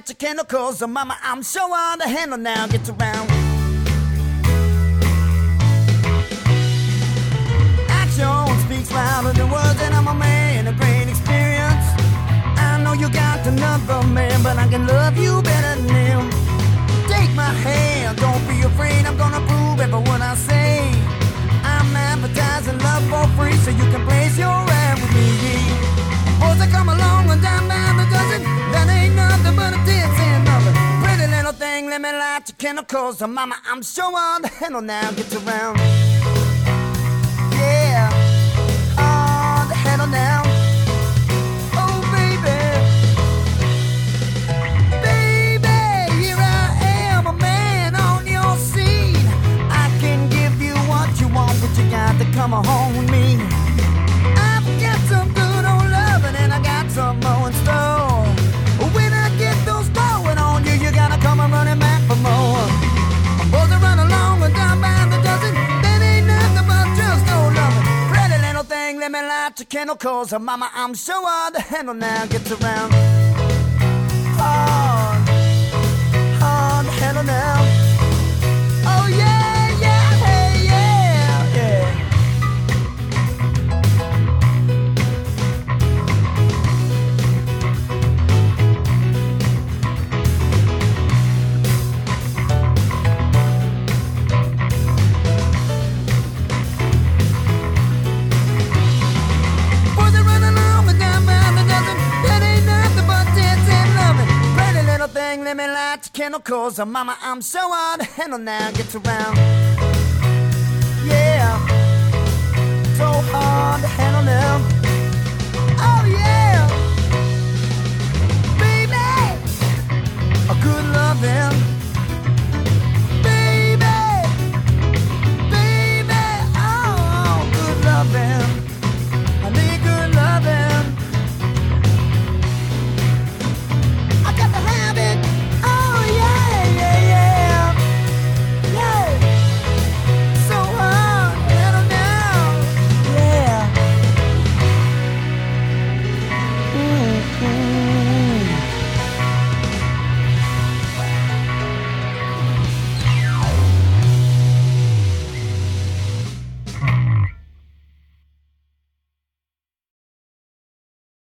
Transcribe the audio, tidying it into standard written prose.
light your candles, so mama, I'm sure on the handle now. Get around. Action speaks louder than words, and I'm a man of great experience. I know you got another man, but I can love you better than him. Take my hand, don't be afraid, I'm gonna prove every word I say. I'm advertising love for free, so you can place your ad with me. Boys that come along and down by the dozen, that ain't nothing but a dancing mother. Pretty little thing, let me light your candles, so mama, I'm sure on the handle now. Get around. Yeah, on the handle now. Oh baby, baby, here I am, a man on your scene. I can give you what you want, but you got to come home with me. I've got some good old loving and I got some more in store. When I get those going on you, you gotta come and running back for more. Boys that run along and down by the dozen, that ain't nothing but just no loving. Pretty little thing, let me light your candles, so mama, I'm sure on the handle now. Gets around. On the handle now. Oh yeah, yeah, hey, yeah, yeah. Boys that run along and down by the dozen, that ain't nothing but dancing loving. Pretty little thing, let me light your candles, so mama, I'm so on the handle now. Gets around. Yeah, so hard to handle now. Oh yeah, baby, a good loving.